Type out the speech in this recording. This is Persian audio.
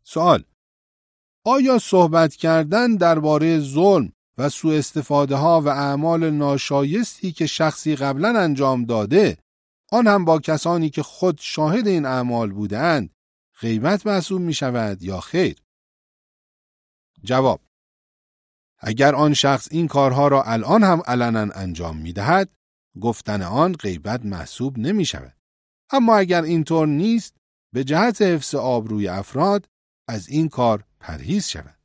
سوال: آیا صحبت کردن درباره ظلم و سوء استفاده ها و اعمال ناشایستی که شخصی قبلا انجام داده، آن هم با کسانی که خود شاهد این اعمال بودند، غیبت محسوب می شود یا خیر؟ جواب: اگر آن شخص این کارها را الان هم علنا انجام می دهد، گفتن آن غیبت محسوب نمی شود. اما اگر اینطور نیست، به جهت حفظ آبروی افراد از این کار پرهیز شود.